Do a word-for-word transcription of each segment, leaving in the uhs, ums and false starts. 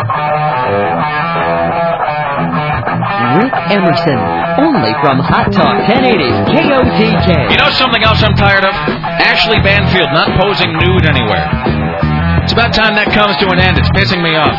Rick Emerson, only from Hot Talk ten eighty K O T K. You know something else I'm tired of? Ashley Banfield not posing nude anywhere. It's about time that comes to an end. It's pissing me off.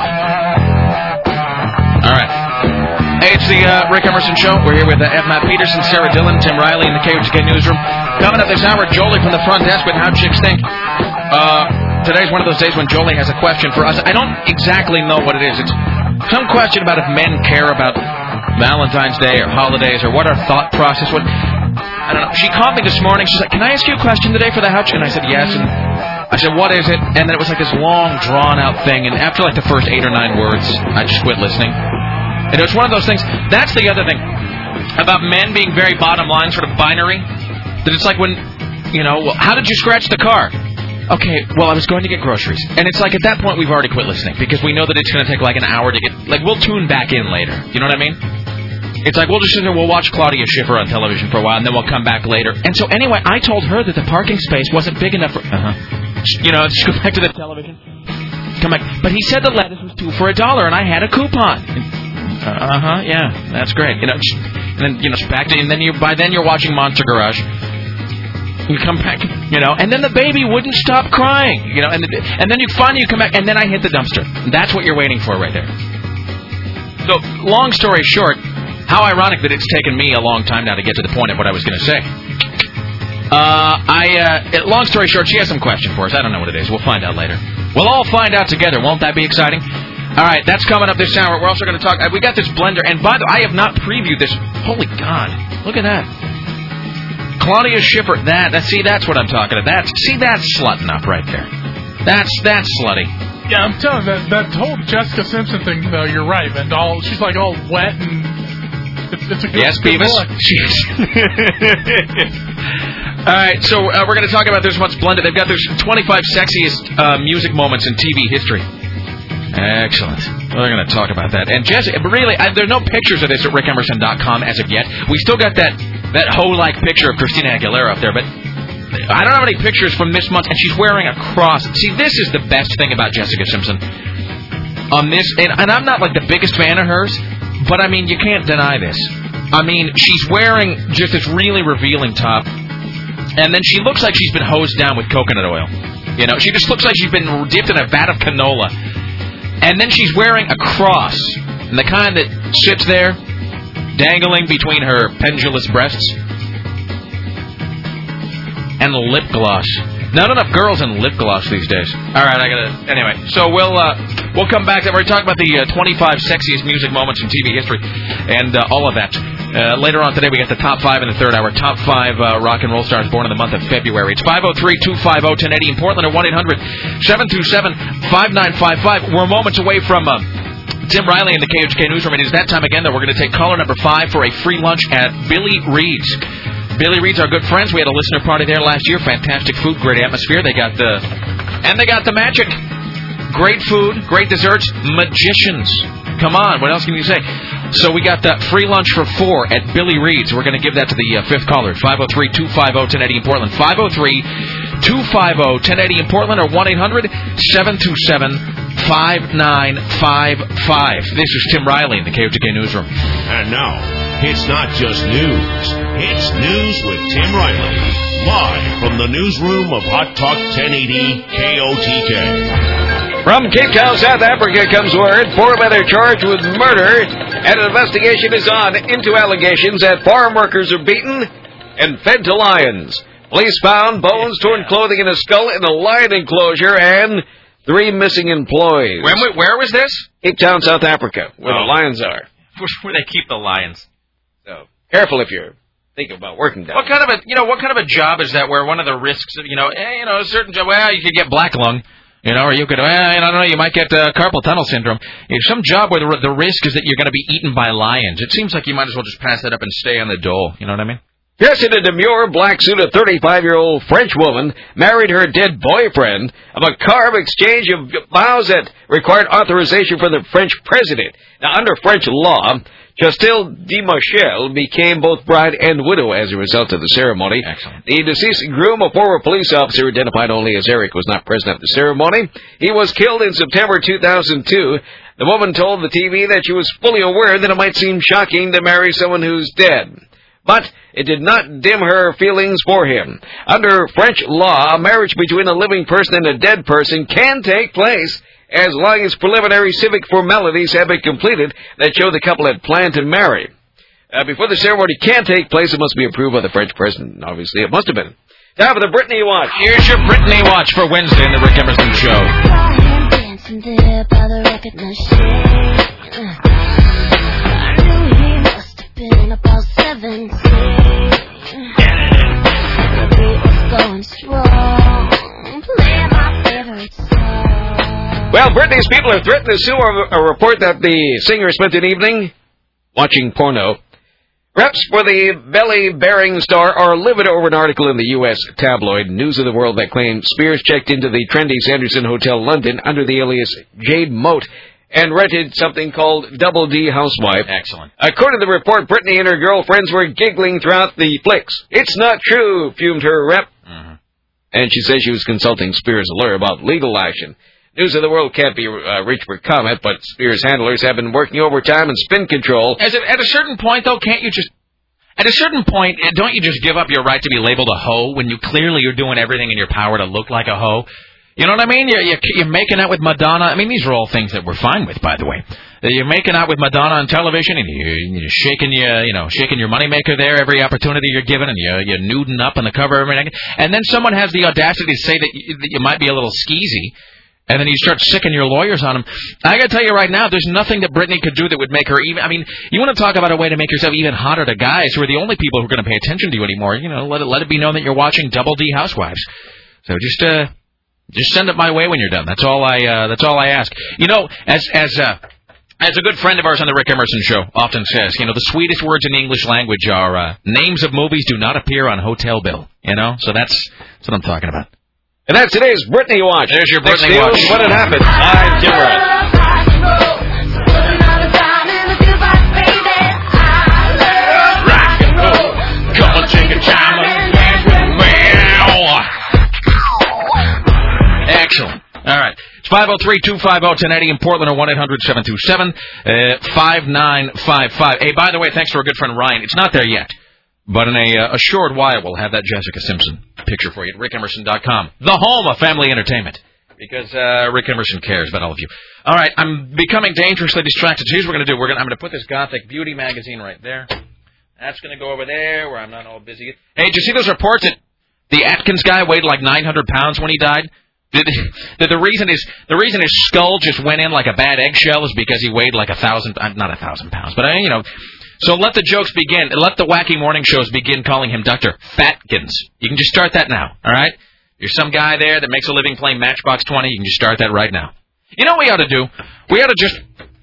All right. Hey, it's the uh, Rick Emerson Show. We're here with uh, F. Matt Peterson, Sarah Dillon, Tim Riley in the K O T K newsroom. Coming up this hour, Jolie from the front desk with How Chicks Think. Uh, today's one of those days when Jolie has a question for us. I don't exactly know what it is. It's some question about if men care about Valentine's Day or holidays or what our thought process would. I don't know. She called me this morning. She's like, "Can I ask you a question today for the How Chicks?" And I said, "Yes." And I said, "What is it?" And then it was like this long, drawn-out thing. And after like the first eight or nine words, I just quit listening. And it was one of those things. That's the other thing about men being very bottom line, sort of binary. That it's like when, you know, well, how did you scratch the car? Okay, well, I was going to get groceries. And it's like at that point we've already quit listening because we know that it's going to take like an hour to get, like we'll tune back in later. You know what I mean? It's like we'll just sit there, we'll watch Claudia Schiffer on television for a while and then we'll come back later. And so anyway, I told her that the parking space wasn't big enough for, uh-huh. You know, just go back to the television. Come back. But he said the lettuce was two for a dollar and I had a coupon. Uh huh. Yeah, that's great. You know, and then you know, back to and then you by then you're watching Monster Garage. You come back, you know, and then the baby wouldn't stop crying, you know, and and then you finally you come back, and then I hit the dumpster. That's what you're waiting for right there. So, long story short, how ironic that it's taken me a long time now to get to the point of what I was going to say. Uh, I uh, long story short, she has some question for us. I don't know what it is. We'll find out later. We'll all find out together. Won't that be exciting? All right, that's coming up this hour. We're also going to talk... We got this blender, and by the way, I have not previewed this. Holy God. Look at that. Claudia Schiffer. That, that, see, that's what I'm talking about. That's, see, that's slutting up right there. That's that's slutty. Yeah, I'm telling you, that, that whole Jessica Simpson thing, though, you're right. And all she's like all wet and... It's, it's a good, yes, good Beavis? All right, so uh, we're going to talk about this once blended. They've got their twenty-five sexiest uh, music moments in T V history. Excellent. We're going to talk about that. And Jessica, really, I, there are no pictures of this at rick emerson dot com as of yet. We still got that, that hoe-like picture of Christina Aguilera up there, but I don't have any pictures from this month, and she's wearing a cross. See, this is the best thing about Jessica Simpson. On this, and, and I'm not like the biggest fan of hers, but I mean, you can't deny this. I mean, she's wearing just this really revealing top, and then she looks like she's been hosed down with coconut oil. You know, she just looks like she's been dipped in a vat of canola. And then she's wearing a cross, and the kind that sits there, dangling between her pendulous breasts, and lip gloss. Not enough girls in lip gloss these days. All right, I gotta. Anyway, so we'll uh, we'll come back. We're talking about the uh, twenty-five sexiest music moments in T V history, and uh, all of that. Uh, later on today, we got the top five in the third hour. Top five uh, rock and roll stars born in the month of February. It's five oh three, two five oh, ten eighty in Portland, or one eight hundred, seven two seven, five nine five five. We're moments away from uh, Tim Riley in the K H K newsroom. It is that time again that we're going to take caller number five for a free lunch at Billy Reed's. Billy Reed's our good friends. We had a listener party there last year. Fantastic food, great atmosphere. They got the and they got the magic. Great food, great desserts, magicians. Come on, what else can you say? So we got that free lunch for four at Billy Reed's. We're going to give that to the uh, fifth caller. five oh three, two five oh, ten eighty in Portland. five oh three, two five oh, ten eighty in Portland, or one eight hundred, seven two seven, five nine five five. This is Tim Riley in the K O T K newsroom. And now, it's not just news. It's News with Tim Riley. Live from the newsroom of Hot Talk ten eighty K O T K. From Cape Town, South Africa comes word four men are charged with murder, and an investigation is on into allegations that farm workers are beaten and fed to lions. Police found bones, torn clothing, and a skull in a lion enclosure, and three missing employees. Where, where was this? Cape Town, South Africa, where oh. the lions are. Where they keep the lions. So careful if you're thinking about working down. What kind of a you know what kind of a job is that? Where one of the risks, of, you know, eh, you know, a certain job. Well, you could get black lung. You know, or you could, well, I don't know, you might get uh, carpal tunnel syndrome. If some job where the, the risk is that you're going to be eaten by lions, it seems like you might as well just pass that up and stay on the dole. You know what I mean? Dressed in a demure black suit, a thirty-five-year-old French woman married her dead boyfriend of a carved exchange of vows that required authorization from the French president. Now, under French law, Chastel Demarchel became both bride and widow as a result of the ceremony. Excellent. The deceased groom, a former police officer identified only as Eric, was not present at the ceremony. He was killed in September two thousand two The woman told the T V that she was fully aware that it might seem shocking to marry someone who's dead. But it did not dim her feelings for him. Under French law, a marriage between a living person and a dead person can take place as long as preliminary civic formalities have been completed that show the couple had planned to marry. Uh, before the ceremony can take place, it must be approved by the French president. Obviously, it must have been. Time for the Britney Watch. Here's your Britney Watch for Wednesday in the Rick Emerson Show. Dancing there by the record machine. I knew he must have been about seventeen. The beat was going strong, playing my favorite song. Well, Britney's people are threatened to sue a, a report that the singer spent an evening watching porno. Reps for the belly-bearing star are livid over an article in the U S tabloid News of the World that claims Spears checked into the trendy Sanderson Hotel London under the alias Jade Moat and rented something called Double D Housewife. Excellent. According to the report, Britney and her girlfriends were giggling throughout the flicks. It's not true, fumed her rep. Mm-hmm. And she says she was consulting Spears' lawyer about legal action. News of the World can't be uh, reached for comment, but Spears' handlers have been working overtime and spin control. As a, at a certain point, though, can't you just... At a certain point, don't you just give up your right to be labeled a hoe when you clearly you're doing everything in your power to look like a hoe? You know what I mean? You're, you're, you're making out with Madonna. I mean, these are all things that we're fine with, by the way. You're making out with Madonna on television, and you're, you're shaking your, you know, shaking your moneymaker there every opportunity you're given, and you're, you're nuding up on the cover of everything. And then someone has the audacity to say that you, that you might be a little skeezy. And then you start sicking your lawyers on them. I got to tell you right now, there's nothing that Britney could do that would make her even... I mean, you want to talk about a way to make yourself even hotter to guys who are the only people who are going to pay attention to you anymore. You know, let it let it be known that you're watching Double D Housewives. So just uh, just send it my way when you're done. That's all I uh, that's all I ask. You know, as as uh, as a good friend of ours on the Rick Emerson Show often says, you know, the sweetest words in the English language are uh, names of movies do not appear on hotel bill. You know, so that's that's what I'm talking about. And that's today's Britney Watch. There's your Next Britney deal, Watch. What had happened? I'm Tim Riley. Rock and roll. Come on, take a time and dance with me. Excellent. All right. It's five oh three, two five oh, one oh eight oh in Portland or one eight hundred, seven two seven, five nine five five. Hey, by the way, thanks to our good friend Ryan. It's not there yet. But in a, uh, a short while, we'll have that Jessica Simpson picture for you at rick emerson dot com, the home of family entertainment, because uh, Rick Emerson cares about all of you. All right, I'm becoming dangerously distracted. So here's what we're going to do. We're gonna, I'm going to put this Gothic Beauty magazine right there. That's going to go over there where I'm not all busy. Hey, did you see those reports that the Atkins guy weighed like nine hundred pounds when he died? The, the, the reason is the reason his skull just went in like a bad eggshell is because he weighed like a thousand, not a thousand pounds, but, uh, you know... So let the jokes begin. Let the wacky morning shows begin calling him Doctor Fatkins. You can just start that now, all right? You're some guy there that makes a living playing Matchbox twenty. You can just start that right now. You know what we ought to do? We ought to just...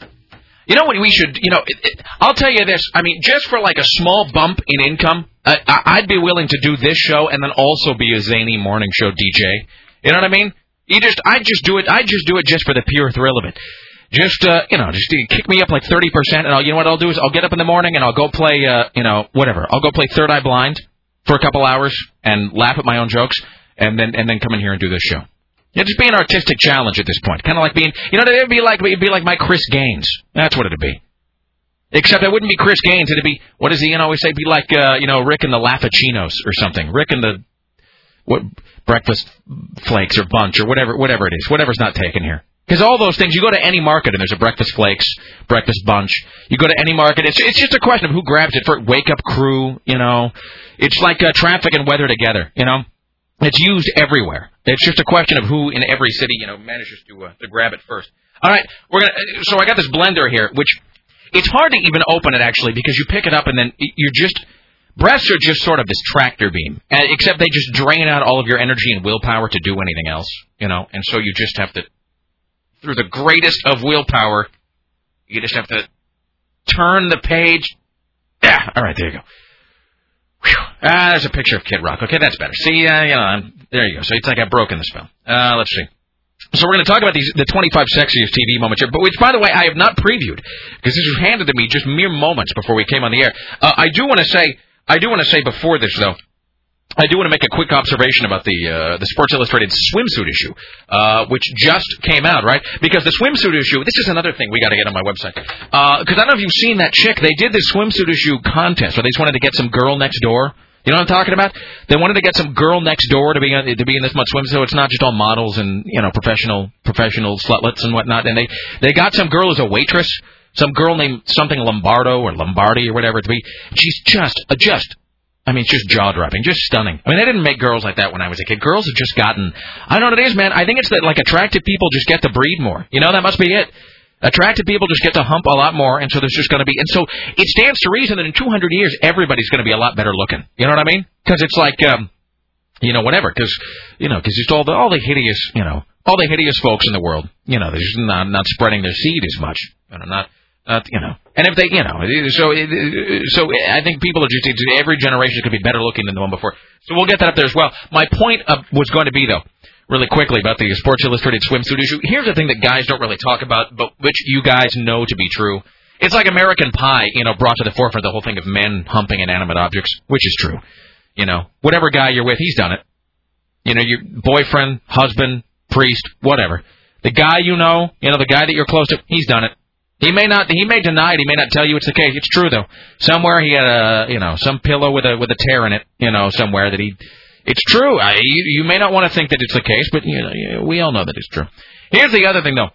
You know what we should... You know, it, it, I'll tell you this. I mean, just for like a small bump in income, uh, I'd be willing to do this show and then also be a zany morning show D J. You know what I mean? You just... I'd just do it... I'd just do it just for the pure thrill of it. Just, uh, you know, just kick me up like thirty percent, and I'll, you know what I'll do is I'll get up in the morning and I'll go play, uh, you know, whatever. I'll go play Third Eye Blind for a couple hours and laugh at my own jokes, and then and then come in here and do this show. It'd just be an artistic challenge at this point. Kind of like being, you know, it'd be like, it'd be like my Chris Gaines. That's what it'd be. Except it wouldn't be Chris Gaines. It'd be, what does he always say? It'd be like, uh, you know, Rick and the Laffachinos or something. Rick and the, what, breakfast flakes or bunch or whatever, whatever it is. Whatever's not taken here. Because all those things, you go to any market and there's a breakfast flakes, breakfast bunch. You go to any market, it's it's just a question of who grabs it for wake up crew, you know. It's like uh, traffic and weather together, you know. It's used everywhere. It's just a question of who in every city, you know, manages to uh, to grab it first. All right, we're gonna. So I got this blender here, which it's hard to even open it actually because you pick it up and then you're just. Breasts are just sort of this tractor beam, except they just drain out all of your energy and willpower to do anything else, you know. And so you just have to. Through the greatest of willpower, you just have to turn the page. Yeah, all right, there you go. Whew. Ah, there's a picture of Kid Rock. Okay, that's better. See, uh, you know, I'm, there you go. So it's like I've broken the spell. Uh, let's see. So we're going to talk about these the twenty-five sexiest T V moments here, but which, by the way, I have not previewed because this was handed to me just mere moments before we came on the air. Uh, I do want to say, I do want to say before this though, I do want to make a quick observation about the uh, the Sports Illustrated swimsuit issue, uh, which just came out, right? Because the swimsuit issue, this is another thing we got to get on my website. Because uh, I don't know if you've seen that chick. They did this swimsuit issue contest where they just wanted to get some girl next door. You know what I'm talking about? They wanted to get some girl next door to be on, to be in this much swimsuit. So it's not just all models and you know professional professional slutlets and whatnot. And they they got some girl as a waitress, some girl named something Lombardo or Lombardi or whatever it to be. She's just uh, just. I mean, just jaw-dropping, just stunning. I mean, they didn't make girls like that when I was a kid. Girls have just gotten, I don't know what it is, man. I think it's that, like, attractive people just get to breed more. You know, that must be it. Attractive people just get to hump a lot more, and so there's just going to be, and so it stands to reason that in two hundred years, everybody's going to be a lot better looking. You know what I mean? Because it's like, um, you know, whatever, because, you know, because just all the, all the hideous, you know, all the hideous folks in the world, you know, they're just not, not spreading their seed as much. You know, not... Uh, you know, and if they, you know, so so I think people are just, every generation could be better looking than the one before. So we'll get that up there as well. My point uh, was going to be, though, really quickly about the Sports Illustrated swimsuit issue. Here's the thing that guys don't really talk about, but which you guys know to be true. It's like American Pie, you know, brought to the forefront the whole thing of men humping inanimate objects, which is true. You know, whatever guy you're with, he's done it. You know, your boyfriend, husband, priest, whatever. The guy you know, you know, the guy that you're close to, he's done it. He may not. He may deny it. He may not tell you it's the case. It's true though. Somewhere he had a, you know, some pillow with a with a tear in it. You know, somewhere that he. It's true. I, you, you may not want to think that it's the case, but you know, we all know that it's true. Here's the other thing though.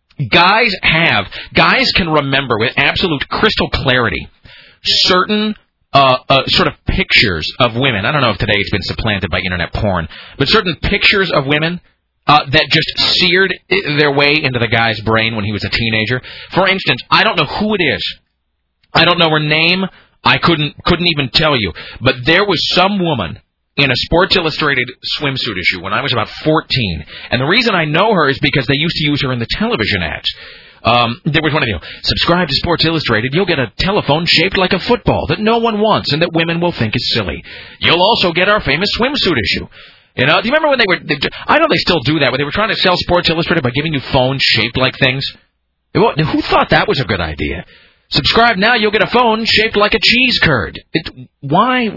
Guys have guys can remember with absolute crystal clarity certain uh, uh, sort of pictures of women. I don't know if today it's been supplanted by internet porn, but certain pictures of women. Uh, that just seared their way into the guy's brain when he was a teenager. For instance, I don't know who it is. I don't know her name. I couldn't couldn't even tell you. But there was some woman in a Sports Illustrated swimsuit issue when I was about fourteen. And the reason I know her is because they used to use her in the television ads. Um, there was one of you. Subscribe to Sports Illustrated. You'll get a telephone shaped like a football that no one wants and that women will think is silly. You'll also get our famous swimsuit issue. You know, do you remember when they were, they, I know they still do that, when they were trying to sell Sports Illustrated by giving you phones shaped like things? Who thought that was a good idea? Subscribe now, you'll get a phone shaped like a cheese curd. It, why?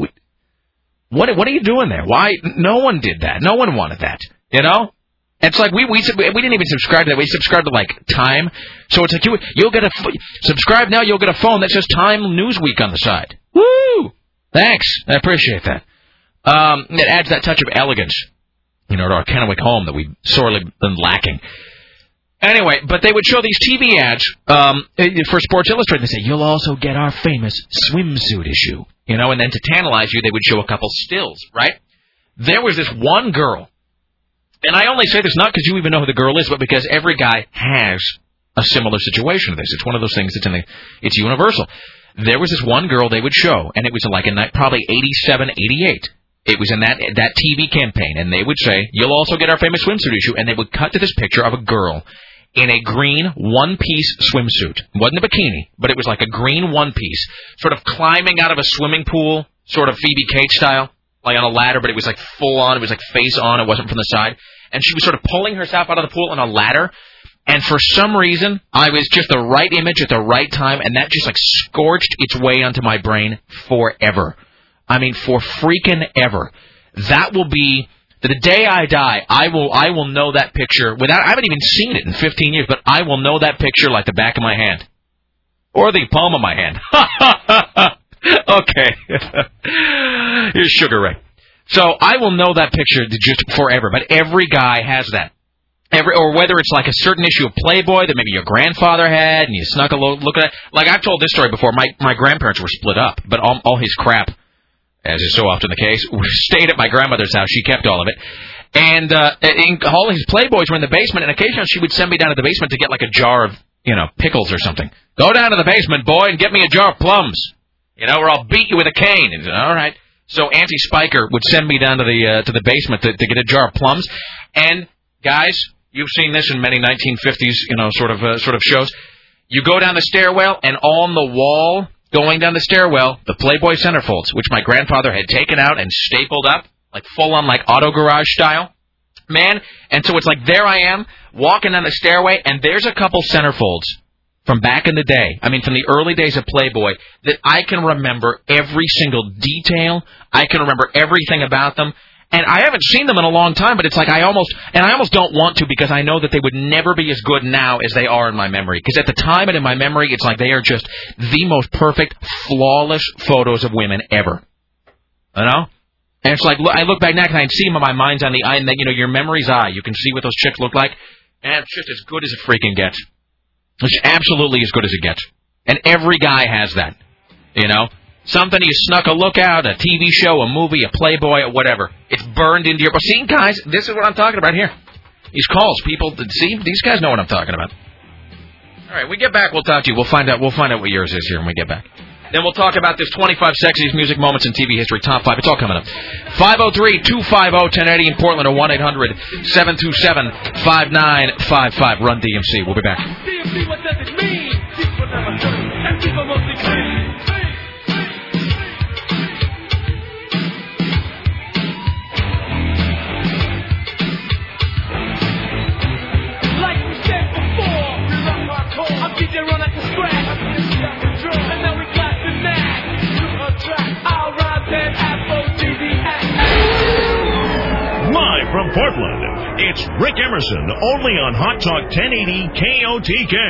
What What are you doing there? Why? No one did that. No one wanted that. You know? It's like we we we didn't even subscribe to that. We subscribed to, like, Time. So it's like, you, you'll get a, subscribe now, you'll get a phone that says Time Newsweek on the side. Woo! Thanks. I appreciate that. Um, it adds that touch of elegance, you know, to our Kennewick home that we've sorely been lacking. Anyway, but they would show these T V ads um, for Sports Illustrated. They say, you'll also get our famous swimsuit issue, you know, and then to tantalize you, they would show a couple stills, right? There was this one girl, and I only say this not because you even know who the girl is, but because every guy has a similar situation to this. It's one of those things that's in the, it's universal. There was this one girl they would show, and it was like in probably eighty-seven, eighty-eight. It was in that that T V campaign, and they would say, you'll also get our famous swimsuit issue, and they would cut to this picture of a girl in a green one-piece swimsuit. It wasn't a bikini, but it was like a green one-piece, sort of climbing out of a swimming pool, sort of Phoebe Cates style, like on a ladder, but it was like full-on, it was like face-on, it wasn't from the side. And she was sort of pulling herself out of the pool on a ladder, and for some reason, I was just the right image at the right time, and that just like scorched its way onto my brain forever. I mean, for freaking ever. That will be the day I die. I will I will know that picture without. I haven't even seen it in fifteen years, but I will know that picture like the back of my hand, or the palm of my hand. Okay, here's Sugar Ray. So I will know that picture just forever. But every guy has that. Every, or whether it's like a certain issue of Playboy that maybe your grandfather had, and you snuck a look at it. Like I've told this story before. My my grandparents were split up, but all, all his crap, as is so often the case, stayed at my grandmother's house. She kept all of it. And uh, in, all his Playboys were in the basement, and occasionally she would send me down to the basement to get like a jar of, you know, pickles or something. Go down to the basement, boy, and get me a jar of plums. You know, or I'll beat you with a cane. And, all right. So Auntie Spiker would send me down to the uh, to the basement to, to get a jar of plums. And, guys, you've seen this in many nineteen fifties, you know, sort of uh, sort of shows. You go down the stairwell, and on the wall, going down the stairwell, the Playboy centerfolds, which my grandfather had taken out and stapled up, like full-on, like auto garage style. Man, and so it's like there I am, walking down the stairway, and there's a couple centerfolds from back in the day, I mean, from the early days of Playboy, that I can remember every single detail. I can remember everything about them. And I haven't seen them in a long time, but it's like I almost, and I almost don't want to because I know that they would never be as good now as they are in my memory. Because at the time and in my memory, it's like they are just the most perfect, flawless photos of women ever. You know? And it's like, I look back now and I see them in my mind's on the eye, and then, you know, your memory's eye. You can see what those chicks look like. And it's just as good as it freaking gets. It's absolutely as good as it gets. And every guy has that. You know? Something you snuck a look out, a T V show, a movie, a Playboy, or whatever. It's burned into your... See, guys, this is what I'm talking about here. These calls, people... See, these guys know what I'm talking about. All right, we get back, we'll talk to you. We'll find out We'll find out what yours is here when we get back. Then we'll talk about this twenty-five sexiest music moments in T V history, top five. It's all coming up. five oh three, two five oh, ten eighty in Portland or one eight hundred, seven two seven, five nine five five. Run D M C. We'll be back. D M C, what does it mean? People never heard and people mostly clean. Like we said before, we rock hardcore. I'm D J Ron at the scratch. And now we got the knack to attract our rhymes and aphrodisiac. Live from Portland, it's Rick Emerson, only on Hot Talk ten eighty K O T K.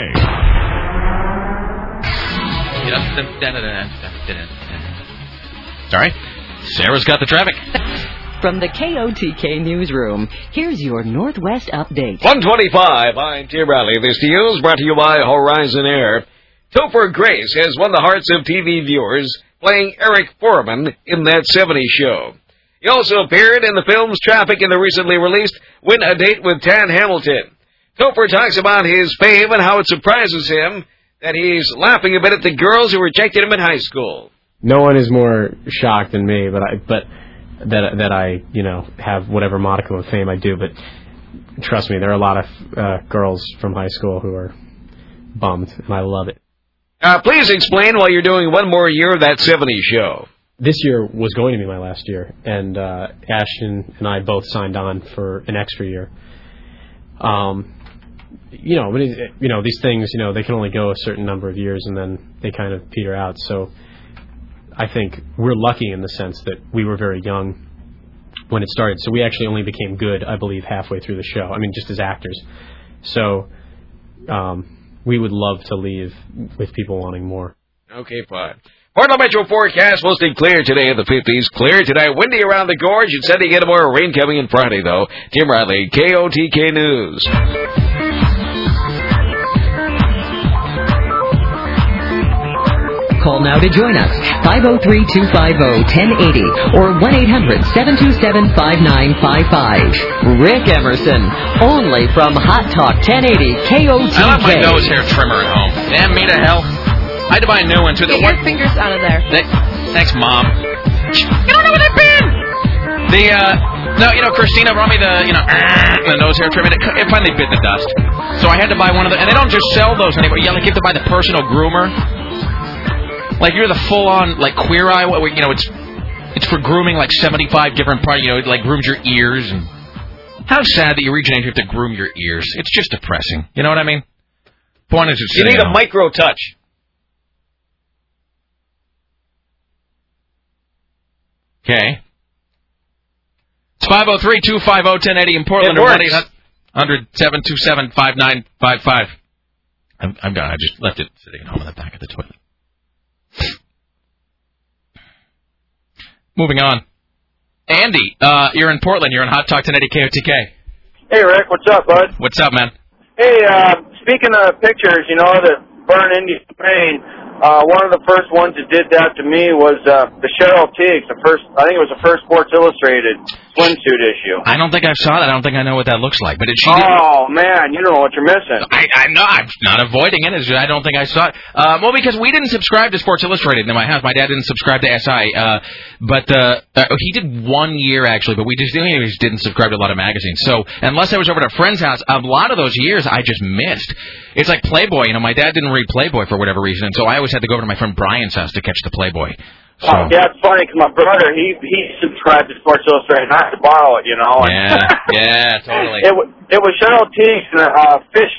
Sorry, Sarah's got the traffic. From the K O T K newsroom, here's your Northwest update. one twenty-five, I'm Tim Riley. This news brought to you by Horizon Air. Topher Grace has won the hearts of T V viewers playing Eric Foreman in That seventies Show. He also appeared in the films Traffic and the recently released Win a Date with Tan Hamilton. Topher talks about his fame and how it surprises him that he's laughing a bit at the girls who rejected him in high school. No one is more shocked than me, but I, but that that I you know have whatever modicum of fame I do. But trust me, there are a lot of uh, girls from high school who are bummed, and I love it. Uh, please explain why you're doing one more year of That seventies Show. This year was going to be my last year, and uh, Ashton and I both signed on for an extra year. Um, you know, but it, you know, these things, you know, they can only go a certain number of years, and then they kind of peter out. So I think we're lucky in the sense that we were very young when it started. So we actually only became good, I believe, halfway through the show. I mean, just as actors. So um, we would love to leave with people wanting more. Okay, fine. Portland Metro forecast mostly clear today in the fifties. Clear tonight, windy around the gorge, and said to get more rain coming in Friday, though. Tim Riley, K O T K News. Call now to join us, five oh three, two five oh, ten eighty or one eight hundred, seven two seven, five nine five five. Rick Emerson, only from Hot Talk ten eighty K O T K. I left my nose hair trimmer at home. Damn me to hell. I had to buy a new one, too. Get your fingers out of there. They, thanks, Mom. You don't know where they've been! The, uh, no, you know, Christina brought me the, you know, the nose hair trimmer. It, it finally bit the dust. So I had to buy one of the, and they don't just sell those anymore. You, like, you have to buy the personal groomer. Like, you're the full-on, like, Queer Eye, you know, it's it's for grooming, like, seventy-five different parts, you know, it, like, grooms your ears. And how sad that you reach an age you have to groom your ears. It's just depressing. You know what I mean? Point is, it's You need a micro touch. Okay. It's five oh three, two five oh, ten eighty in Portland It or works. one eight hundred, seven two seven, five nine five five. I'm, I'm done. I just left it sitting at home in the back of the toilet. Moving on. Andy, uh, you're in Portland. You're in Hot Talk ten eighty K O T K. Hey, Rick. What's up, bud? What's up, man? Hey, uh, speaking of pictures, you know, that burn into your brain, uh, one of the first ones that did that to me was uh, the Cheryl Teague, the first, I think it was the first Sports Illustrated swimsuit issue. I don't think I saw that. I don't think I know what that looks like. But it, she Oh, did... man, you don't know what you're missing. I, I'm not. I'm not avoiding it. It's just, I don't think I saw it. Uh, well, because we didn't subscribe to Sports Illustrated in my house. My dad didn't subscribe to S I. Uh, but uh, uh, he did one year actually. But we just, we just didn't subscribe to a lot of magazines. So unless I was over at a friend's house, a lot of those years I just missed. It's like Playboy. You know, my dad didn't read Playboy for whatever reason, and so I always had to go over to my friend Brian's house to catch the Playboy. So. Oh, yeah, it's funny because my brother, he he subscribed to Sports Illustrated, and I had to borrow it, you know. And Yeah, yeah, totally. It was it was Cheryl Teague's uh, fishnet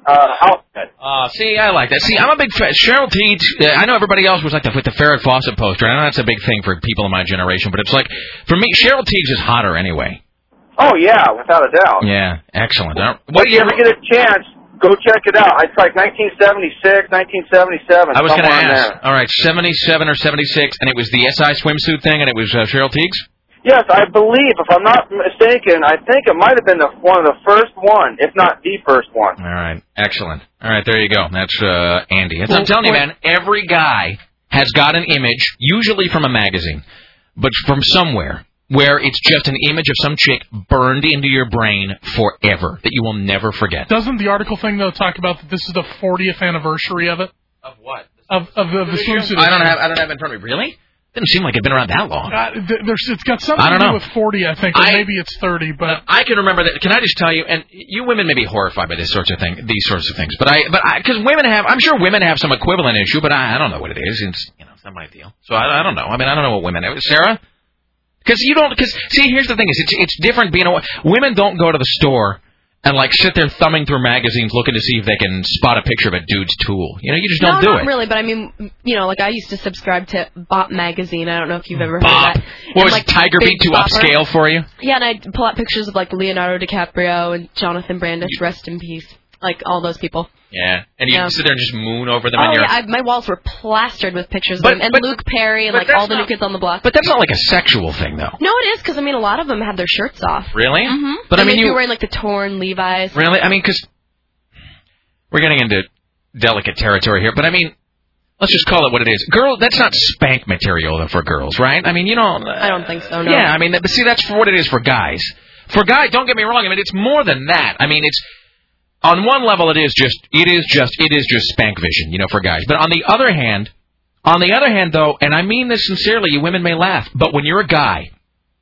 uh, outfit. Uh, see, I like that. See, I'm a big fan. Cheryl Teague, uh, I know everybody else was like the, with the Farrah Fawcett poster. I know that's a big thing for people in my generation, but it's like, for me, Cheryl Teague is hotter anyway. Oh, yeah, without a doubt. Yeah, excellent. Uh, What do you ever get a chance, go check it out. It's like nineteen seventy-six, nineteen seventy-seven. I was going to ask. There. All right, seventy-seven or seventy-six, and it was the S I swimsuit thing, and it was uh, Cheryl Teague's? Yes, I believe, if I'm not mistaken, I think it might have been the, one of the first one, if not the first one. All right, excellent. All right, there you go. That's uh, Andy. That's, I'm telling you, man, every guy has got an image, usually from a magazine, but from somewhere, where it's just an image of some chick burned into your brain forever that you will never forget. Doesn't the article thing, though, talk about that this is the fortieth anniversary of it? Of what? Of, of, of the swimsuit. I don't have I don't have it in front of me. Really? Didn't seem like it'd been around that long. Uh, th- there's, it's got something I don't to do know. with forty, I think, or I- maybe it's thirty. But Uh, I can remember that. Can I just tell you? And you women may be horrified by this sorts of thing, these sorts of things. But I, but because women have, I'm sure women have some equivalent issue, but I, I don't know what it is. It's you know, it's not my deal. So I, I don't know. I mean, I don't know what women have. Sarah, because you don't. Because see, here's the thing: is it's it's different being a women don't go to the store and like sit there thumbing through magazines looking to see if they can spot a picture of a dude's tool. You know, you just don't no, do not it. really, but I mean, you know, like I used to subscribe to Bop magazine. I don't know if you've ever Bop. heard of that. What And, was like, Tiger Big Beat too Bopper. upscale for you? Yeah, and I'd pull out pictures of like Leonardo DiCaprio and Jonathan Brandis, rest in peace. Like all those people. Yeah, and you Yeah. sit there and just moon over them. Oh and you're, yeah, I, my walls were plastered with pictures of But- them, and but- Luke Perry and but like that's all the not- new kids on the block. But that's not like a sexual thing, though. No, it is because I mean a lot of them had their shirts off. Really? Mm-hmm. But I mean, if you you're wearing like the torn Levi's. really. I mean, because we're getting into delicate territory here. But I mean, let's just call it what it is. Girl, that's not spank material though for girls, right? I mean, you don't. Uh, I don't think so. No. Yeah, I mean, but see, that's for what it is for guys. For guys, don't get me wrong. I mean, it's more than that. I mean, it's on one level, it is just, it is just, it is just spank vision, you know, for guys. But on the other hand, on the other hand, though, and I mean this sincerely, you women may laugh, but when you're a guy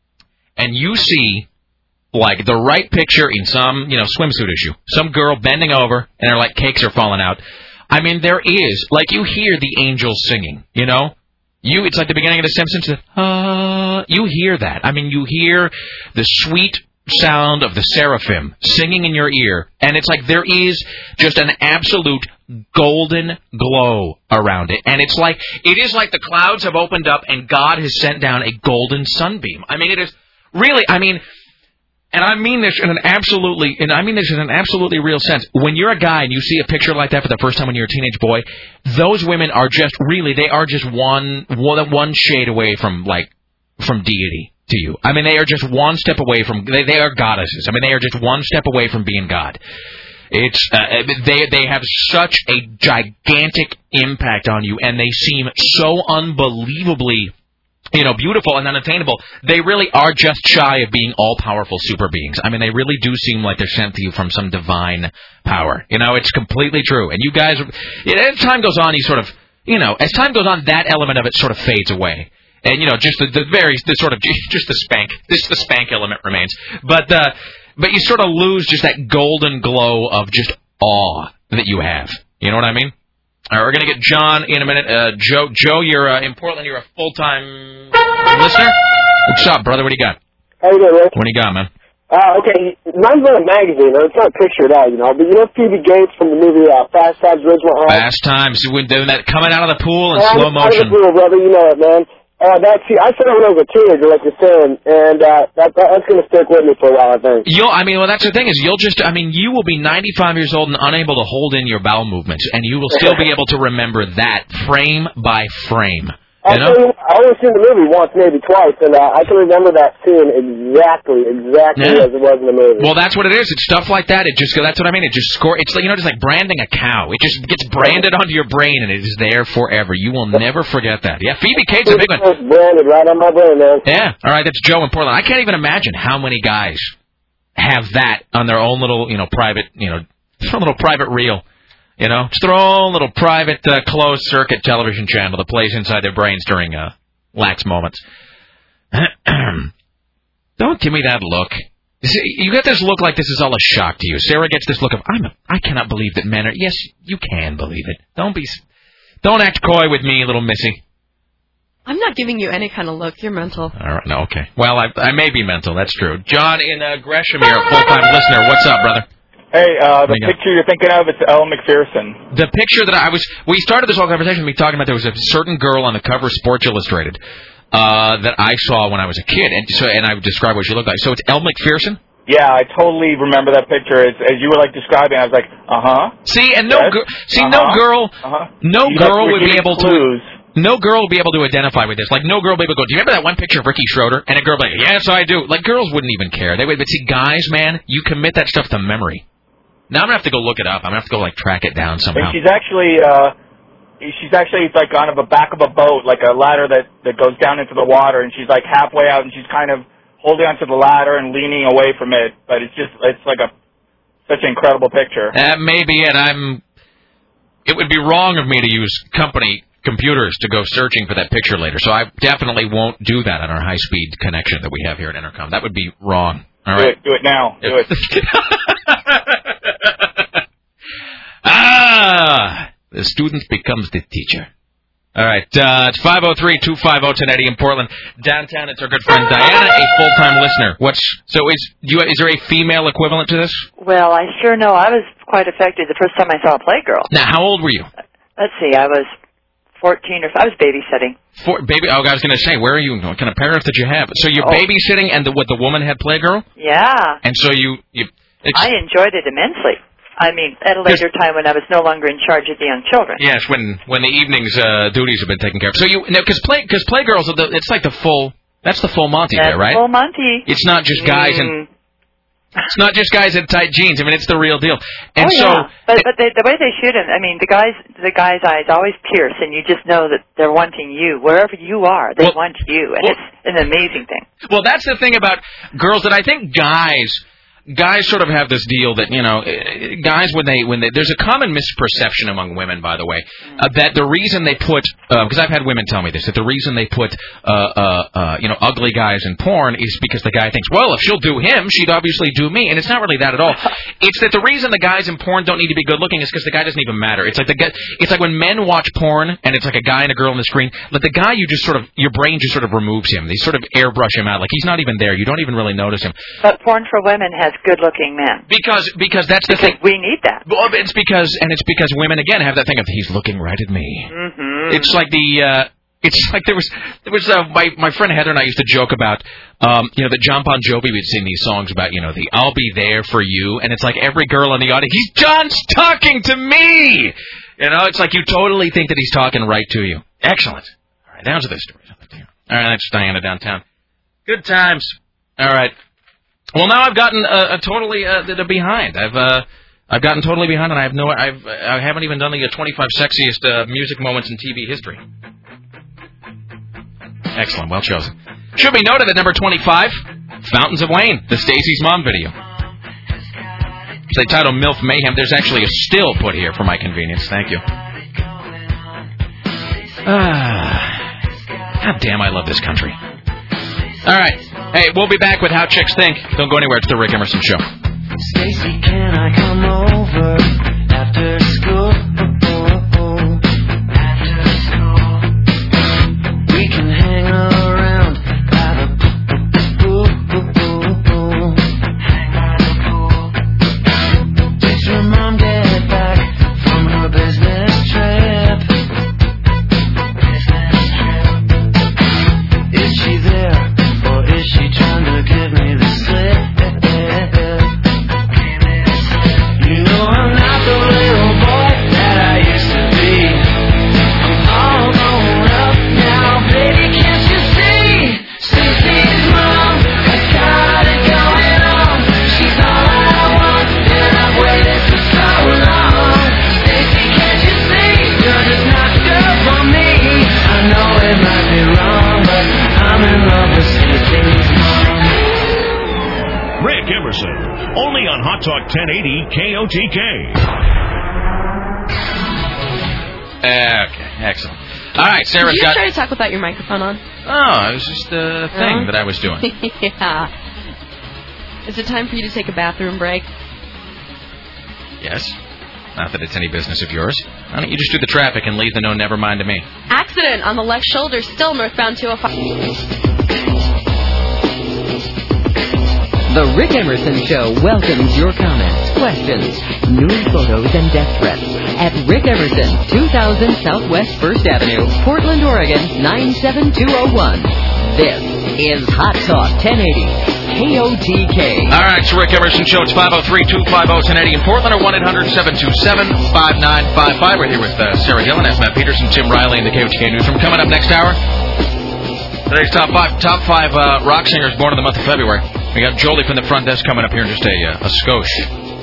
and you see like the right picture in some, you know, swimsuit issue, some girl bending over and her like cakes are falling out. I mean, there is like you hear the angels singing, you know. You, it's like the beginning of The Simpsons. The, uh, you hear that. I mean, you hear the sweet sound of the seraphim singing in your ear, and it's like there is just an absolute golden glow around it, and it's like it is like the clouds have opened up and God has sent down a golden sunbeam. I mean, it is really, I mean, and I mean this in an absolutely, and I mean this in an absolutely real sense. When you're a guy and you see a picture like that for the first time when you're a teenage boy, those women are just really, they are just one one, one shade away from like from deity to you. I mean, they are just one step away from, they, they are goddesses. I mean, they are just one step away from being God. It's, uh, they, they have such a gigantic impact on you, and they seem so unbelievably, you know, beautiful and unattainable. They really are just shy of being all-powerful super beings. I mean, they really do seem like they're sent to you from some divine power. You know, it's completely true. And you guys, as time goes on, you sort of, you know, as time goes on, that element of it sort of fades away. And, you know, just the, the very, the sort of, just the spank, just the spank element remains. But, uh, but you sort of lose just that golden glow of just awe that you have. You know what I mean? All right, we're going to get John in a minute. Uh, Joe, Joe, you're uh, in Portland. You're a full-time listener? What's up, brother? What do you got? How you doing, Rick? What do you got, man? Uh, okay, mine's not a magazine, or it's not a picture at all, you know, but you know Phoebe Gates from the movie uh, Fast Times at Ridgemont High? Fast Times. When doing that, coming out of the pool in Yeah, slow out of the motion. pool, brother, you know it, man. Uh, that's, I saw it when I was a teenager, like you're saying, and uh, that, that, that's going to stick with me for a while, I think. You'll, I mean, well, that's the thing is, you'll just, I mean, you will be ninety-five years old and unable to hold in your bowel movements, and you will still be able to remember that frame by frame. You know? Actually, I only seen the movie once, maybe twice, and uh, I can remember that scene exactly, exactly Yeah. as it was in the movie. Well, that's what it is. It's stuff like that. It just, that's what I mean. It just score. It's like, you know, just like branding a cow. It just gets branded onto your brain, and it is there forever. You will never forget that. Yeah, Phoebe Cates a big one. It's branded right on my brain, man. Yeah. All right, that's Joe in Portland. I can't even imagine how many guys have that on their own little, you know, private, you know, their own little private reel. You know, it's their own little private uh, closed circuit television channel that plays inside their brains during uh, lax moments. Don't give me that look. You see, you get this look like this is all a shock to you. Sarah gets this look of, I'm a, I cannot believe that men are. Yes, you can believe it. Don't be, don't act coy with me, little missy. I'm not giving you any kind of look. You're mental. All right, no, okay. Well, I, I may be mental. That's true. John in uh, Gresham, you're a full-time listener. What's up, brother? Hey, uh, the Hang on. picture you're thinking of, it's Elle McPherson. The picture that I was, we started this whole conversation with me talking about there was a certain girl on the cover of Sports Illustrated uh, that I saw when I was a kid, and so and I would describe what she looked like. So it's Elle McPherson? Yeah, I totally remember that picture. As, as you were like describing, I was like, uh huh. See, and no, Yes. gir- see, Uh-huh. no girl, Uh-huh. no You girl guys were would be giving able clues. to. No girl would be able to identify with this. Like, no girl would be able to go, do you remember that one picture of Ricky Schroeder? And a girl would be like, yes, I do. Like, girls wouldn't even care. They would, but see, guys, man, you commit that stuff to memory. Now I'm going to have to go look it up. I'm going to have to go, like, track it down somehow. And she's actually, uh, she's actually like on the back of a boat, like a ladder that, that goes down into the water, and she's like halfway out, and she's kind of holding onto the ladder and leaning away from it. But it's just, it's like a such an incredible picture. That may be it. I'm. It would be wrong of me to use company computers to go searching for that picture later, so I definitely won't do that on our high-speed connection that we have here at Intercom. That would be wrong. All do right. it, do it now. Do it. Ah, the student becomes the teacher. All right, uh, it's five oh three, two five oh, one oh in Portland. Downtown, it's our good friend Diana, a full-time listener. What's so is you is there a female equivalent to this? Well, I sure know. I was quite affected the first time I saw a Playgirl. Now, how old were you? Let's see, I was fourteen or I was babysitting. For, baby, oh, I was going to say, where are you? What kind of parents did you have? So you're Oh. babysitting, and the, what the woman had Playgirl, Yeah, and so you you. It's, I enjoyed it immensely. I mean, at a later time when I was no longer in charge of the young children. yes, when when the evening's uh, duties have been taken care of. So you because play because Playgirls, are the, it's like the full. That's the full Monty That's there, right? full Monty. It's not just guys Mm. in. It's not just guys in tight jeans. I mean, it's the real deal. And oh, so, yeah. But but they, the way they shoot him, I mean, the guys the guys' eyes always pierce, and you just know that they're wanting you wherever you are. They Well- want you, and well- it's an amazing thing. well, that's the thing about girls that I think guys. Guys sort of have this deal that, you know, eh, guys when they when they there's a common misperception among women, by the way, uh, that the reason they put because uh, I've had women tell me this that the reason they put uh, uh, uh, you know ugly guys in porn is because the guy thinks, well, if she'll do him, she'd obviously do me, and it's not really that at all. It's that the reason the guys in porn don't need to be good looking is because the guy doesn't even matter. It's like the guy, it's like when men watch porn and it's like a guy and a girl on the screen. Like the guy, you just sort of your brain just sort of removes him. They sort of airbrush him out, like he's not even there. You don't even really notice him. But porn for women has good-looking men. Because because that's the Because thing. we need that. Well, it's because and it's because women again have that thing of he's looking right at me. Mm-hmm. It's like the uh, it's like there was there was uh, my my friend Heather and I used to joke about um, you know that John Bon Jovi would sing these songs about you know the I'll be there for you, and it's like every girl in the audience he's John's talking to me. You know, it's like you totally think that he's talking right to you. Excellent. All right, down to this story. All right, that's Diana downtown. Good times. All right. Well, now I've gotten uh, a totally uh, the, the behind. I've uh, I've gotten totally behind, and I have no. I've I haven't even done the uh, twenty-five sexiest uh, music moments in T V history. Excellent, well chosen. Should be noted at number twenty-five, Fountains of Wayne, the Stacey's Mom video. They title MILF Mayhem. There's actually a still put here for my convenience. Thank you. Ah, God damn, I love this country. All right. Hey, we'll be back with How Chicks Think. Don't go anywhere. It's the Rick Emerson Show. Stacy, can I come over after school? After school, we can hang around by the pool. Hang by the pool. Did your mom get back from her business trip? Business trip. Is she there? Or is she trying to give me the slip? You know I'm not the little boy that I used to be. I'm all grown up now, baby, can't you see? Stacey's mom has got it going on. She's all I want, and I've waited for so long. Stacey, can't you see? You're just not good for me. I know it might be wrong, but I'm in love with Stacey's mom. Rick Emerson, only on Hot Talk ten eighty K O T K. Okay, excellent. All right, Sarah's Did you got... try to talk without your microphone on? Oh, it was just a thing Oh. that I was doing. Yeah. Is it time for you to take a bathroom break? Yes. Not that it's any business of yours. Why don't you just do the traffic and leave the no never mind to me? Accident on the left shoulder, still northbound two oh five. The Rick Emerson Show welcomes your comments, questions, nude photos, and death threats at Rick Emerson, two thousand Southwest First Avenue, Portland, Oregon, nine seven two oh one. This is Hot Talk ten eighty, K O T K. All right, it's Rick Emerson Show. It's five oh three, two five oh, one oh eighty in Portland or one eight hundred, seven two seven, five nine five five. We're here with uh, Sarah Dillon, F. Matt Peterson, Tim Riley in the K O T K Newsroom. Coming up next hour, today's top five top five uh, rock singers born in the month of February. We got Jolie from the front desk coming up here in just a, uh, a skosh,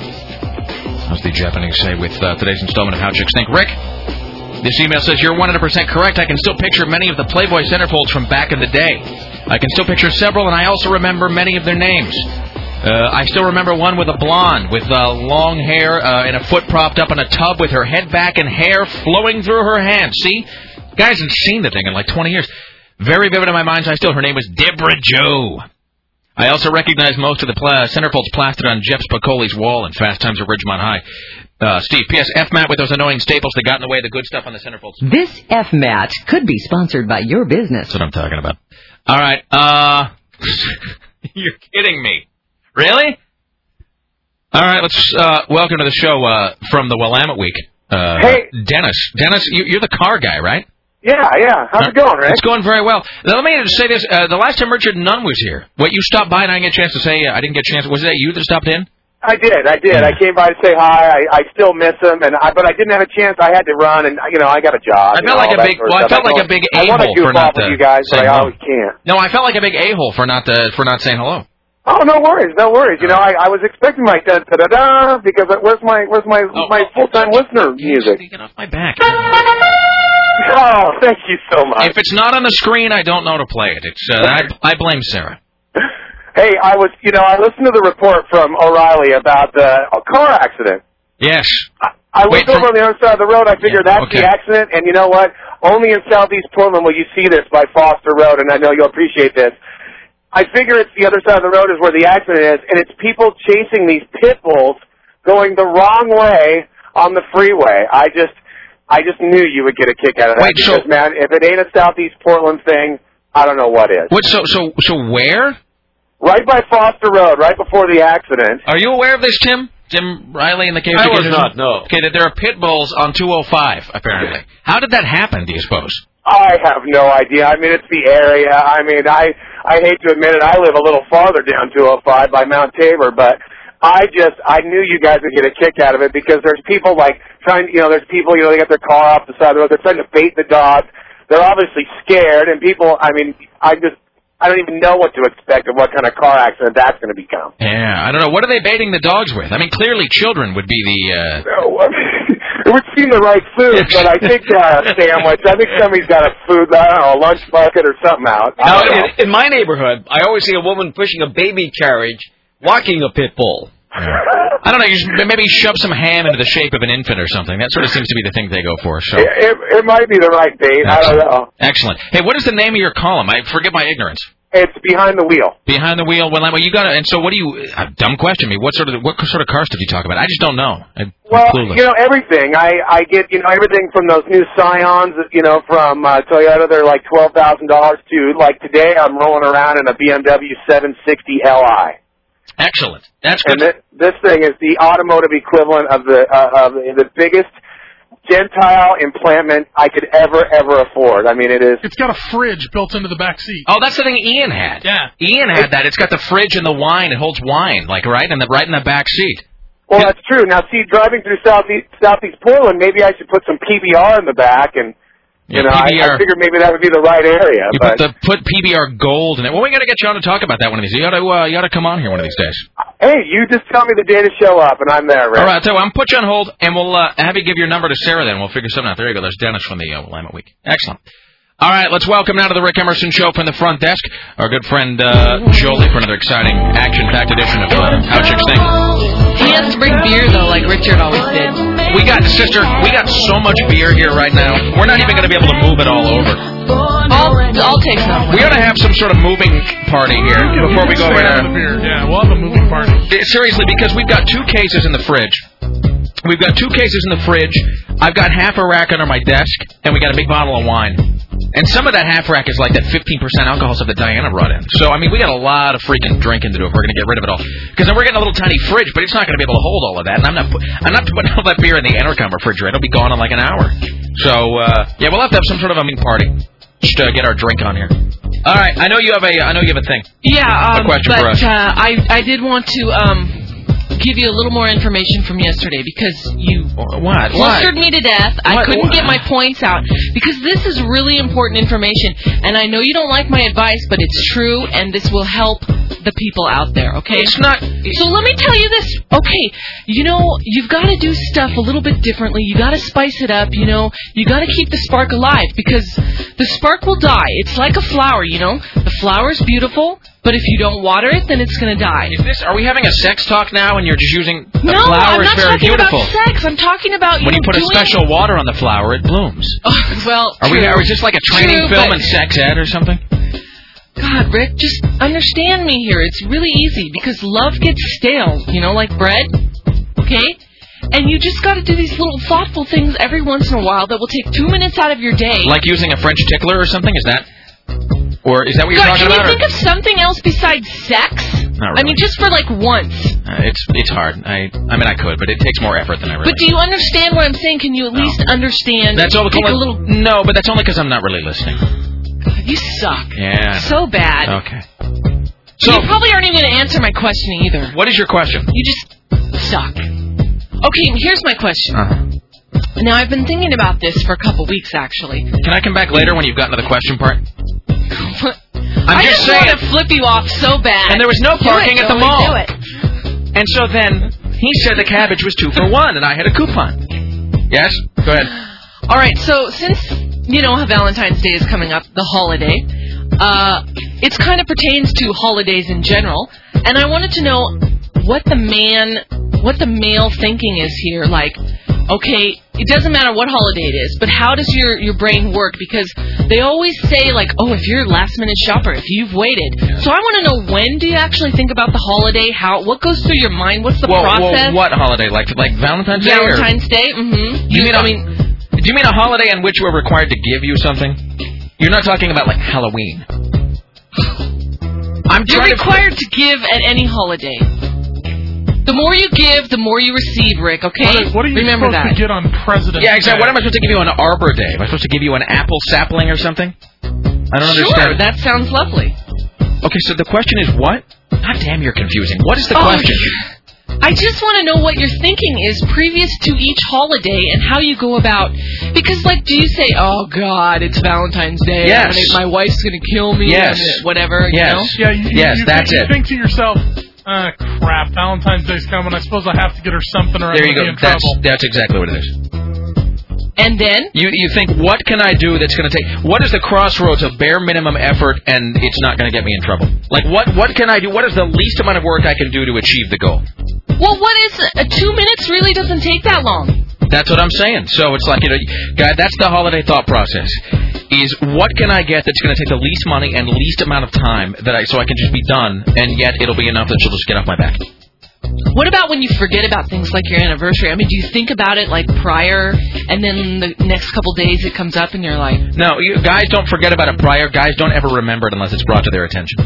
as the Japanese say, with uh, today's installment of How Chicks Think. Rick, this email says, you're one hundred percent correct. I can still picture many of the Playboy centerfolds from back in the day. I can still picture several, and I also remember many of their names. Uh, I still remember one with a blonde with uh, long hair uh, and a foot propped up in a tub with her head back and hair flowing through her hands. See? Guy hasn't seen the thing in like twenty years. Very vivid in my mind. I still, her name was Deborah Joe. I also recognize most of the pla- centerfolds plastered on Jeff Spicoli's wall in Fast Times at Ridgemont High. Uh, Steve, P S. F. Matt with those annoying staples that got in the way of the good stuff on the centerfolds. This F. Matt could be sponsored by your business. That's what I'm talking about. All right. Uh, you're kidding me. Really? All right, let's uh, welcome to the show uh, from the Willamette Week. Uh, hey. Dennis. Dennis, you, you're the car guy, right? Yeah, yeah. How's it going, Rick? It's going very well. Now, let me just say this. Uh, the last time Richard Nunn was here, what, you stopped by and I didn't get a chance to say, uh, I didn't get a chance. Was that you that stopped in? I did, I did. I came by to say hi. I, I still miss him, and I, but I didn't have a chance. I had to run, and you know, I got a job. I felt like a big. Well, I felt like a big a hole I want to goof for not off with you guys, but I always can't. No, I felt like a big a hole for not uh, for not saying hello. Oh, no worries, no worries. You know, I, I was expecting my da da da da because where's my where's my oh, my full time listener music? Get off my back. Oh, thank you so much. If it's not on the screen, I don't know to play it. It's uh, I, I blame Sarah. Hey, I was, you know, I listened to the report from O'Reilly about the a car accident. Yes. I, I looked Wait, over from... on the other side of the road. I figured yeah, that's okay. the accident, and you know what? Only in Southeast Portland will you see this by Foster Road, and I know you'll appreciate this. I figure it's the other side of the road is where the accident is, and it's people chasing these pit bulls going the wrong way on the freeway. I just, I just knew you would get a kick out of that. Wait, because, so man, if it ain't a Southeast Portland thing, I don't know what is. What? So, so, so where? Right by Foster Road, right before the accident. Are you aware of this, Tim? Tim Riley in the K O T K? I was not, no. Okay, that there are pit bulls on two oh five, apparently. How did that happen, do you suppose? I have no idea. I mean, it's the area. I mean, I I hate to admit it. I live a little farther down two oh five by Mount Tabor, but I just, I knew you guys would get a kick out of it because there's people like trying, you know, there's people, you know, they got their car off the side of the road. They're trying to bait the dogs. They're obviously scared, and people, I mean, I just, I don't even know what to expect of what kind of car accident that's going to become. Yeah, I don't know. What are they baiting the dogs with? I mean, clearly children would be the... Uh... No, I mean, it would seem the right food, but I think uh, sandwich. I think somebody's got a food, I don't know, a lunch bucket or something out. Now, in, in my neighborhood, I always see a woman pushing a baby carriage, walking a pit bull. I don't know, you just maybe shove some ham into the shape of an infant or something. That sort of seems to be the thing they go for. So It, it, it might be the right bait. I don't know. Excellent. Hey, what is the name of your column? I forget my ignorance. It's Behind the Wheel. Behind the Wheel. Well, you got to. And so, what do you? Uh, dumb question. Me. What sort of what sort of car stuff do you talk about? I just don't know. I'm well, clueless. you know everything. I I get you know everything from those new Scions. You know from uh, Toyota. They're like twelve thousand dollars to like today. I'm rolling around in a B M W seven sixty L I. Excellent. That's good. And this, this thing is the automotive equivalent of the uh, of the biggest Gentile implantment I could ever, ever afford. I mean, it is... It's got a fridge built into the back seat. Oh, that's the thing Ian had. Yeah. Ian had that. It's got the fridge and the wine. It holds wine, like, right in the, right in the back seat. Well, that's true. Now, see, driving through Southeast, Southeast Portland, maybe I should put some P B R in the back and... You Yeah, know, I, P B R. I figured maybe that would be the right area. You but put the put P B R gold in it. Well, we got to get you on to talk about that one of these. You got to uh, you got to come on here one of these days. Hey, you just tell me the day to show up, and I'm there, Rick. All right, so I'm put you on hold, and we'll uh, have you give your number to Sarah. Then we'll figure something out. There you go. There's Dennis from the uh, Willamette Week. Excellent. All right, let's welcome now to the Rick Emerson Show from the front desk our good friend uh, Jolie for another exciting action-packed edition of uh, How Chicks Think. He has to bring beer though, like Richard always did. We got, sister, we got so much beer here right now. We're not even going to be able to move it all over. I'll, I'll take some. We ought to have some sort of moving party here before we go over there. The beer. Yeah, we'll have a moving party. Seriously, because we've got two cases in the fridge. We've got two cases in the fridge. I've got half a rack under my desk, and we got a big bottle of wine. And some of that half rack is like that fifteen percent alcohol stuff that Diana brought in. So, I mean, we got a lot of freaking drinking to do if we're going to get rid of it all. Because then we're getting a little tiny fridge, but it's not going to be able to hold all of that. And I'm not pu- I'm not putting all that beer in the intercom refrigerator. It'll be gone in like an hour. So, uh, yeah, we'll have to have some sort of a meeting party. Just uh, get our drink on here. All right, I know you have a I know you have a thing. Yeah, um, a question but for us. Uh, I I did want to um give you a little more information from yesterday because you what flustered me to death. I What? couldn't What? get my points out because this is really important information, and I know you don't like my advice, but it's true, and this will help the people out there. Okay, it's not. So let me tell you this. Okay, you know you've got to do stuff a little bit differently. You got to spice it up. You know you got to keep the spark alive because the spark will die. It's like a flower. You know the flower's beautiful. But if you don't water it, then it's going to die. Is this? Are we having a sex talk now, and you're just using the no, flower I'm is not very talking beautiful. about sex. I'm talking about When you put a doing... special water on the flower, it blooms. Oh, well, Are we? true. Are we just like a training True, film but- in sex ed or something? God, Rick, just understand me here. It's really easy because love gets stale, you know, like bread. Okay? And you just got to do these little thoughtful things every once in a while that will take two minutes out of your day. Like using a French tickler or something? Is that? Or is that what you're God, talking can about? you think of something else besides sex? Not really. I mean, just for like once. Uh, it's it's hard. I I mean I could, but it takes more effort than I really. But do you understand what I'm saying? Can you at least understand? That's all. Take a little. No, but that's only because I'm not really listening. God, you suck. Yeah. So bad. Okay. So you probably aren't even going to answer my question either. What is your question? You just suck. Okay, here's my question. Uh-huh. Now, I've been thinking about this for a couple weeks, actually. Can I come back later when you've gotten to the question part? I'm I just just saying. want to flip you off so bad. And there was no Do parking it, at the Billy, mall. Do it. And so then he said the cabbage was two for one, and I had a coupon. Yes? Go ahead. All right, so since, you know, Valentine's Day is coming up, the holiday, uh, it kind of pertains to holidays in general, and I wanted to know what the man, what the male thinking is here. Like, okay, it doesn't matter what holiday it is, but how does your, your brain work? Because they always say, like, oh, if you're a last-minute shopper, if you've waited. So I want to know, when do you actually think about the holiday? How? What goes through your mind? What's the Well, process? well, what holiday? Like like Valentine's Day? or- Valentine's Day? Mm-hmm. Do you mean I a, mean, do you mean a holiday in which we're required to give you something? You're not talking about like Halloween. I'm you're trying required to give at any holiday. The more you give, the more you receive, Rick, okay? What are you Remember supposed that. to get on President's Yeah, exactly. Day? What am I supposed to give you on Arbor Day? Am I supposed to give you an apple sapling or something? I don't Sure, understand. that sounds lovely. Okay, so the question is what? God damn, you're confusing. What is the Oh, question? I just want to know what your thinking is previous to each holiday and how you go about. Because, like, do you say, "Oh God, it's Valentine's Day. Yes. and my wife's gonna kill me." Yes. And whatever. Yes. You know? Yeah, you, Yes, you that's think, it. You think to yourself, ah, crap, Valentine's Day's coming. I suppose I have to get her something or I'm There you going to go. be in That's trouble. that's exactly what it is. And then? You you think, what can I do that's going to take... What is the crossroads of bare minimum effort and it's not going to get me in trouble? Like, what what can I do? What is the least amount of work I can do to achieve the goal? Well, what is uh, two minutes? Really doesn't take that long. That's what I'm saying. So it's like, you know, guy, that's the holiday thought process. Is what can I get that's going to take the least money and least amount of time that I so I can just be done, and yet it'll be enough that she'll just get off my back. What about when you forget about things like your anniversary? I mean, do you think about it like prior, and then the next couple days it comes up and you're like... No, you, guys don't forget about it prior. Guys don't ever remember it unless it's brought to their attention.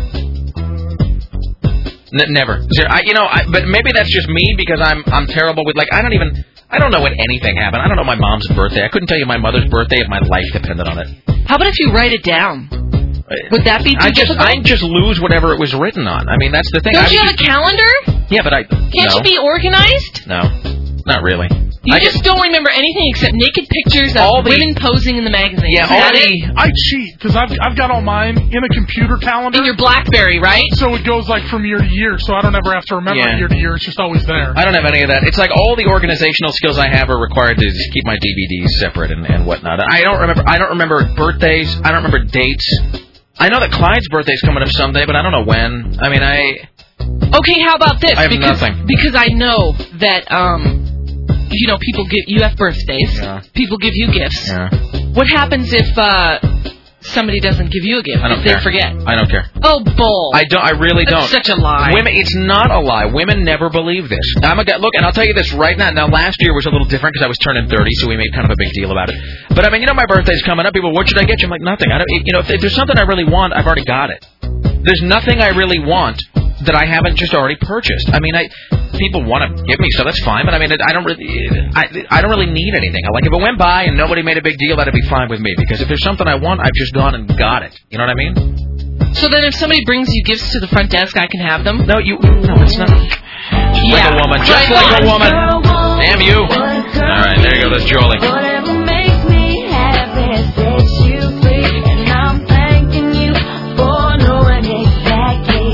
N- never. So, I, you know, I, but maybe that's just me because I'm I'm terrible with, like, I don't even... I don't know when anything happened. I don't know my mom's birthday. I couldn't tell you my mother's birthday if my life depended on it. How about if you write it down? Would that be too I just difficult? I just lose whatever it was written on. I mean, that's the thing. Don't I you mean, have a calendar? Yeah, but I... Can't no. you be organized? No, not really. You I just don't remember anything except naked pictures of All the- women posing in the magazine. Yeah, Is that all it? the- I cheat because I've I've got all mine in a computer calendar. In your BlackBerry, right? So it goes like from year to year, so I don't ever have to remember Yeah. it year to year. It's just always there. I don't have any of that. It's like all the organizational skills I have are required to just keep my D V Ds separate and, and whatnot. I don't remember. I don't remember birthdays. I don't remember dates. I know that Clyde's birthday's coming up someday, but I don't know when. I mean, I. Okay, how about this? I have because, nothing. Because I know that, um, you know, people give you have birthdays. Yeah. People give you gifts. Yeah. What happens if uh, somebody doesn't give you a gift. I don't they care. forget. I don't care. Oh, bull. I don't. I really That's don't. such a lie. Women, it's not a lie. Women never believe this. I'm a guy. Look, and I'll tell you this right now. Now, last year was a little different because I was turning thirty, so we made kind of a big deal about it. But I mean, you know, my birthday's coming up. People, what should I get you? I'm like, nothing. I don't. You know, if, if there's something I really want, I've already got it. There's nothing I really want that I haven't just already purchased. I mean, I people want to give me, so that's fine. But I mean, I don't really, I, I don't really need anything. Like if it went by and nobody made a big deal, that'd be fine with me. Because if there's something I want, I've just gone and got it. You know what I mean? So then, if somebody brings you gifts to the front desk, I can have them. No, you. No, it's not. Just Yeah. like a woman. Just Right. like a woman. Damn you. All right, there you go. That's Jolie. Whatever makes me happy sets you free, and I'm thanking you for knowing exactly.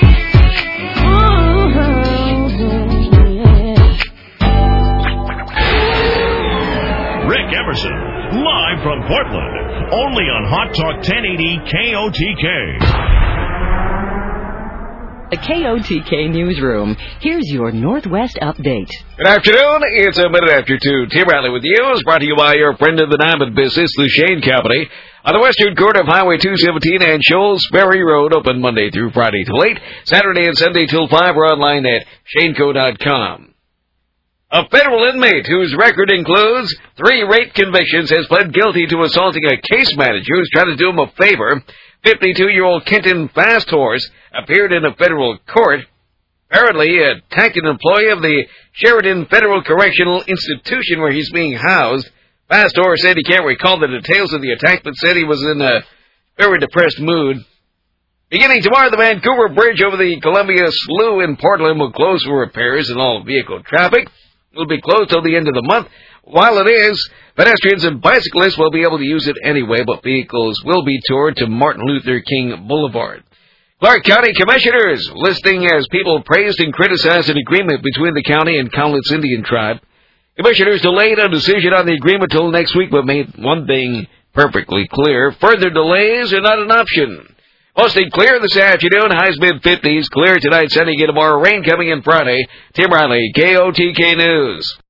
Rick Emerson, live from Portland, only on Hot Talk ten eighty K O T K. The K O T K Newsroom. Here's your Northwest update. Good afternoon. It's a minute after two. Tim Riley with you. Is brought to you by your friend of the diamond business, the Shane Company, on the western corner of Highway two seventeen and Shoals Ferry Road, open Monday through Friday till eight, Saturday and Sunday till five, or online at shaneco dot com. A federal inmate whose record includes three rape convictions has pled guilty to assaulting a case manager who's trying to do him a favor. fifty-two-year-old Kenton Fasthorse appeared in a federal court. Apparently, he attacked an employee of the Sheridan Federal Correctional Institution where he's being housed. Fasthorse said he can't recall the details of the attack, but said he was in a very depressed mood. Beginning tomorrow, the Vancouver Bridge over the Columbia Slough in Portland will close for repairs and all vehicle traffic. It will be closed till the end of the month. While it is, pedestrians and bicyclists will be able to use it anyway, but vehicles will be towed to Martin Luther King Boulevard. Clark County Commissioners listing as people praised and criticized an agreement between the county and Cowlitz Indian Tribe. Commissioners delayed a decision on the agreement till next week, but made one thing perfectly clear. Further delays are not an option. Mostly clear this afternoon, highs mid-fifties. Clear tonight, sunny again tomorrow. Rain coming in Friday. Tim Riley, K O T K News.